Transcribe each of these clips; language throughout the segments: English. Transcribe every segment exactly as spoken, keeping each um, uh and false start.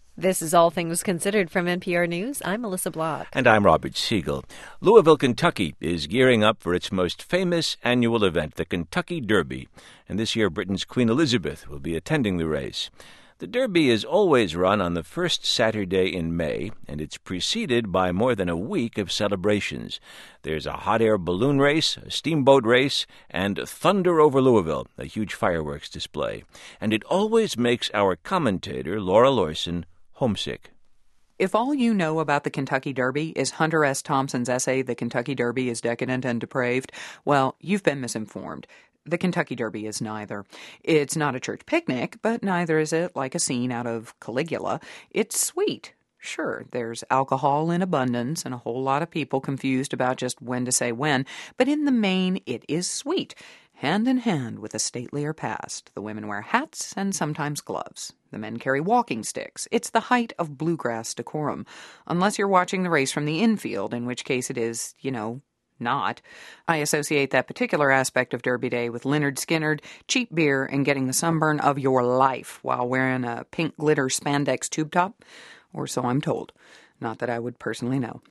This is All Things Considered from N P R News. I'm Melissa Block. And I'm Robert Siegel. Louisville, Kentucky is gearing up for its most famous annual event, the Kentucky Derby. And this year, Britain's Queen Elizabeth will be attending the race. The Derby is always run on the first Saturday in May, and it's preceded by more than a week of celebrations. There's a hot air balloon race, a steamboat race, and Thunder over Louisville, a huge fireworks display. And it always makes our commentator, Laura Lorson, homesick. If all you know about the Kentucky Derby is Hunter S. Thompson's essay, The Kentucky Derby is Decadent and Depraved, well, you've been misinformed. The Kentucky Derby is neither. It's not a church picnic, but neither is it like a scene out of Caligula. It's sweet. Sure, there's alcohol in abundance and a whole lot of people confused about just when to say when, but in the main, it is sweet. Hand in hand with a statelier past, the women wear hats and sometimes gloves. The men carry walking sticks. It's the height of bluegrass decorum, unless you're watching the race from the infield, in which case it is, you know, not. I associate that particular aspect of Derby Day with Lynyrd Skynyrd, cheap beer, and getting the sunburn of your life while wearing a pink glitter spandex tube top, or so I'm told. Not that I would personally know.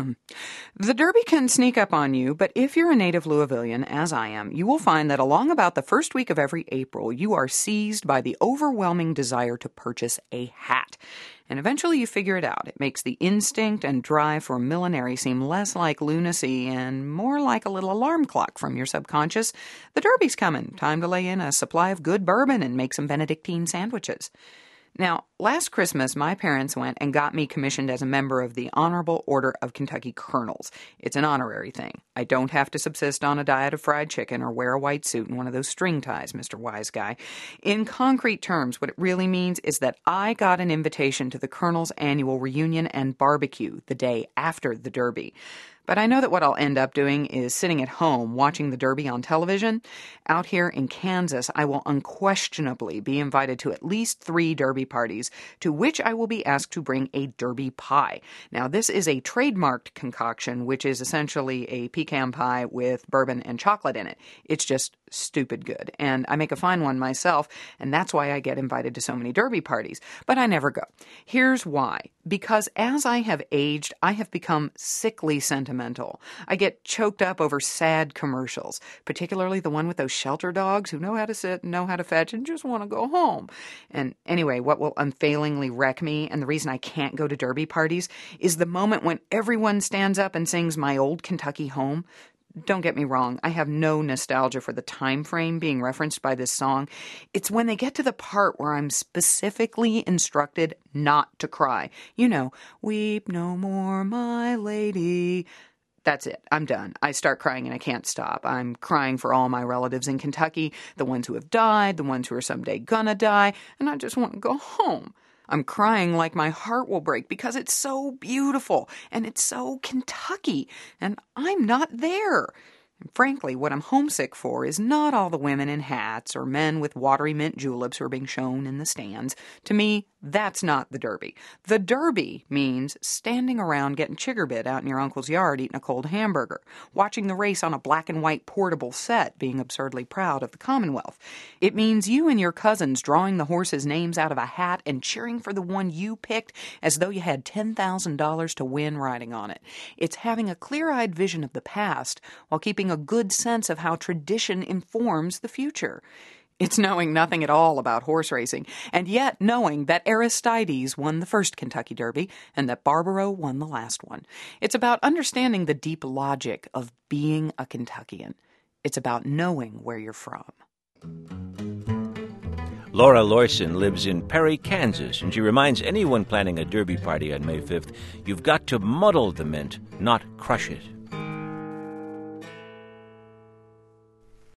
The Derby can sneak up on you, but if you're a native Louisvillian, as I am, you will find that along about the first week of every April, you are seized by the overwhelming desire to purchase a hat. And eventually you figure it out. It makes the instinct and drive for millinery seem less like lunacy and more like a little alarm clock from your subconscious. The Derby's coming. Time to lay in a supply of good bourbon and make some Benedictine sandwiches. Now, last Christmas, my parents went and got me commissioned as a member of the Honorable Order of Kentucky Colonels. It's an honorary thing. I don't have to subsist on a diet of fried chicken or wear a white suit and one of those string ties, Mister Wise Guy. In concrete terms, what it really means is that I got an invitation to the Colonels' annual reunion and barbecue the day after the Derby. But I know that what I'll end up doing is sitting at home watching the Derby on television. Out here in Kansas, I will unquestionably be invited to at least three Derby parties, to which I will be asked to bring a Derby pie. Now, this is a trademarked concoction, which is essentially a pecan pie with bourbon and chocolate in it. It's just stupid good. And I make a fine one myself, and that's why I get invited to so many Derby parties. But I never go. Here's why. Because as I have aged, I have become sickly sentimental. I get choked up over sad commercials, particularly the one with those shelter dogs who know how to sit and know how to fetch and just want to go home. And anyway, what will unfailingly wreck me, and the reason I can't go to Derby parties, is the moment when everyone stands up and sings My Old Kentucky Home. Don't get me wrong, I have no nostalgia for the time frame being referenced by this song. It's when they get to the part where I'm specifically instructed not to cry. You know, weep no more, my lady. That's it. I'm done. I start crying and I can't stop. I'm crying for all my relatives in Kentucky, the ones who have died, the ones who are someday gonna die, and I just want to go home. I'm crying like my heart will break because it's so beautiful and it's so Kentucky, and I'm not there. And frankly, what I'm homesick for is not all the women in hats or men with watery mint juleps who are being shown in the stands. To me, that's not the Derby. The Derby means standing around getting chiggerbit out in your uncle's yard eating a cold hamburger, watching the race on a black and white portable set, being absurdly proud of the Commonwealth. It means you and your cousins drawing the horses' names out of a hat and cheering for the one you picked as though you had ten thousand dollars to win riding on it. It's having a clear-eyed vision of the past while keeping a good sense of how tradition informs the future. It's knowing nothing at all about horse racing, and yet knowing that Aristides won the first Kentucky Derby and that Barbaro won the last one. It's about understanding the deep logic of being a Kentuckian. It's about knowing where you're from. Laura Lorson lives in Perry, Kansas, and she reminds anyone planning a Derby party on May fifth, you've got to muddle the mint, not crush it.